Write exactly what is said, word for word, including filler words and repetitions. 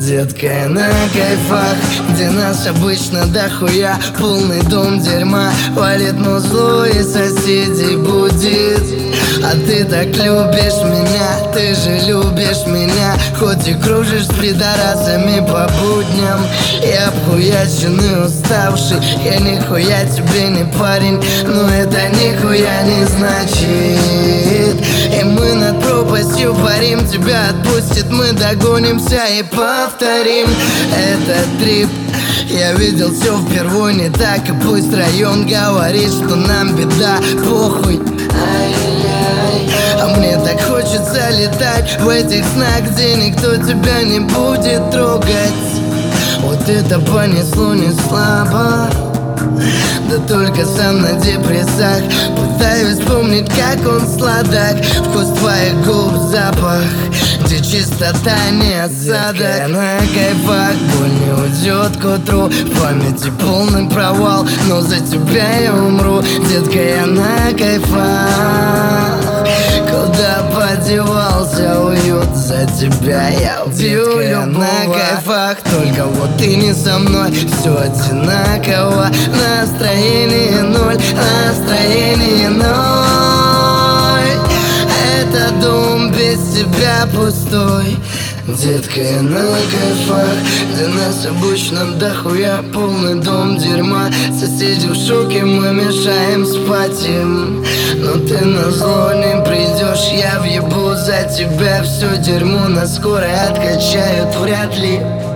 Детка, я на кайфах, где нас обычно дохуя. Полный дом дерьма, валит музло и соседей будет. А ты так любишь меня, ты же любишь меня. Хоть и кружишь с пидорасами по будням. Я обхуяченный, уставший, я нихуя тебе не парень. Но это нихуя не значит. И мы над пропастью парим, тебя отпустит, мы догонимся и повторим этот трип. Я видел все впервые не так, и пусть район говорит, что нам беда, похуй. Ай-яй. А мне так хочется летать в этих снах, где никто тебя не будет трогать. Вот это понесло не слабо, да только сам на депрессах. Пытаюсь вспомнить, как он сладок, вкус твоих губ, запах, где чистота, не осадок. Я на кайфах, боль не уйдет к утру, в памяти полный провал, но за тебя я умру. Детка, я на кайфах, куда подевался уют, за тебя я убью. Я на кайфах, только вот ты не со мной, все одинаково. Настроение ноль, настроение ноль. Этот дом без тебя пустой. Детка, я на кайфах, где нас обычно дохуя. Полный дом дерьма, соседи в шоке, мы мешаем спать им. Но ты назло не придешь, я въебу за тебя. Все дерьмо на скорой откачают вряд ли.